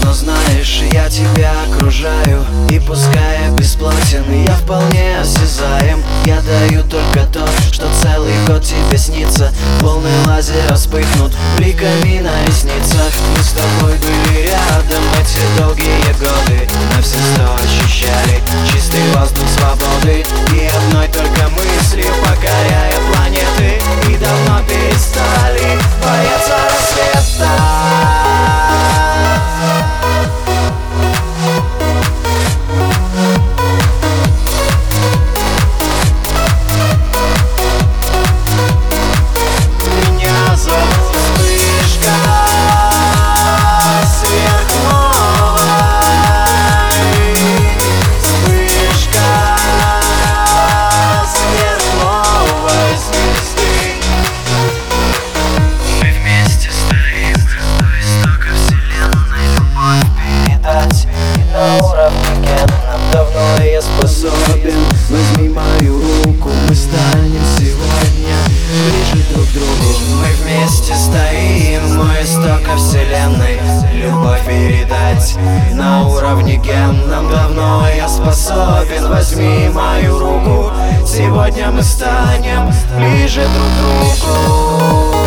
но знаешь, я тебя окружаю. И пускай я бесплотен, я вполне осязаем. Я даю только то, что целый год тебе снится. Полный лазер вспыхнут бликами на ресницах. Мы с тобой были рядом эти долгие годы. На все 100 ощущали чистый воздух свободы. И одной только мыслью покоряя планеты. И давно перестали бояться рассвета. Давно я способен, возьми мою руку. Мы станем сегодня ближе друг к другу. Мы вместе стоим у истока вселенной. Любовь передать на уровне генном. Давно я способен, возьми мою руку. Сегодня мы станем ближе друг к другу.